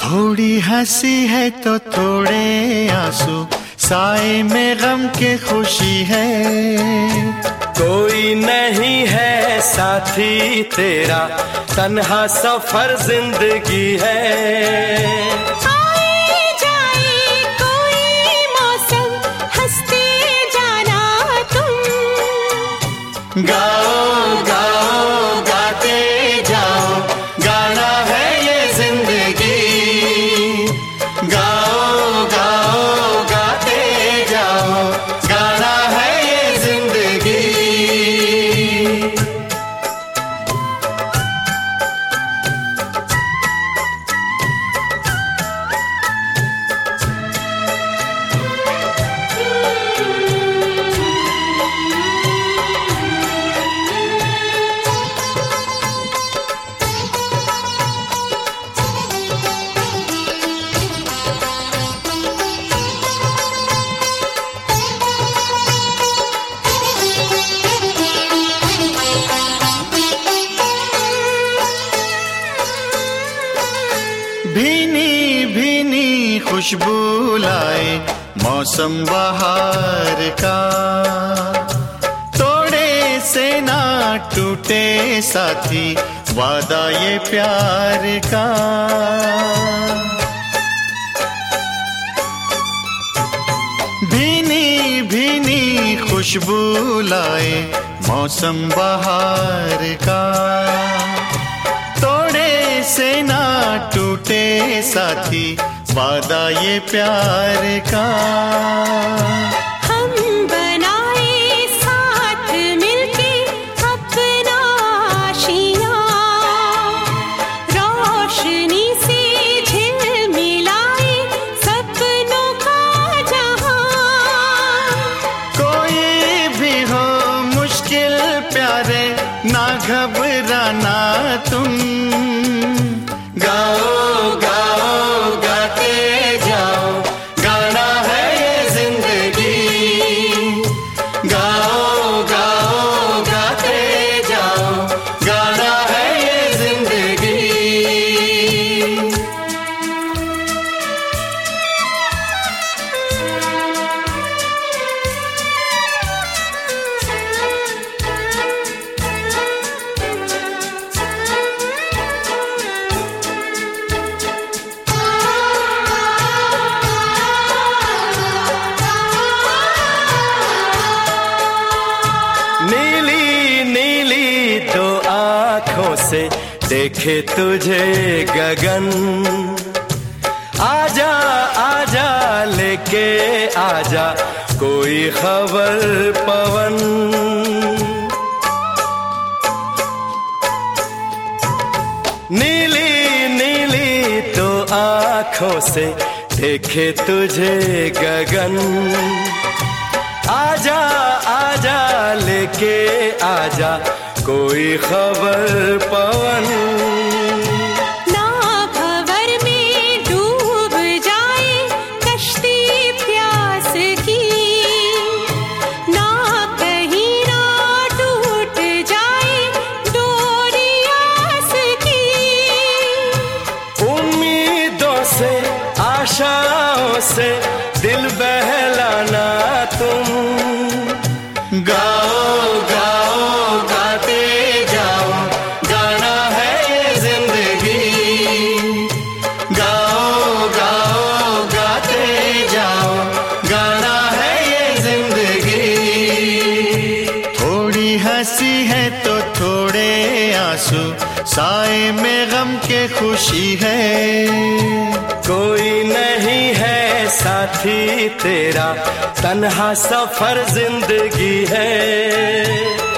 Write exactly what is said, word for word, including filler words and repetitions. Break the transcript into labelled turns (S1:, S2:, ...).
S1: थोड़ी हंसी है तो थोड़े आंसू, साए में गम के खुशी है।
S2: कोई नहीं है साथी तेरा, तन्हा सफर जिंदगी है।
S3: आए जाए कोई मौसम, हंसते जाना तुम।
S1: गाओ गाओ गाते जाओ, गाना है ये जिंदगी। गाओ गाओ गाते जाओ, गाना है ये जिंदगी। भीनी भीनी खुशबू लाए मौसम बहार का, तोड़े से ना टूटे साथी वादा ये प्यार का। भीनी भीनी खुशबू लाए मौसम बहार का, तोड़े से ना टूटे साथी वादा ये प्यार का।
S3: हम बनाए साथ मिलके अपना आशियाँ, रोशनी से झिलमिलाए सपनों का जहां।
S1: कोई भी हो मुश्किल प्यारे, ना घबराना तुम। गाओ गाओ गाते जाओ, गाना है ये जिंदगी। गाओ गाओ गाते जाओ, गाना है ये जिंदगी।
S2: नीली नीली दो आँखों से देखे तुझे गगन, आजा आजा लेके आजा कोई खबर पवन। नीली नीली दो आँखों से देखे तुझे गगन, आजा आजा लेके आजा कोई खबर पवन।
S3: ना भंवर में डूब जाए कश्ती प्यास की, ना कहीं ना टूट जाए डोरी आस की।
S2: उम्मीदों से आशाओं से दिल बहलाना तुम।
S1: गाओ गाओ गाते जाओ, गाना है ये जिंदगी। गाओ गाओ गाते जाओ, गाना है ये जिंदगी। थोड़ी हंसी है तो थोड़े आंसू, साए में गम के खुशी है।
S2: कोई नहीं है साथी तेरा, तन्हा सफर जिंदगी है।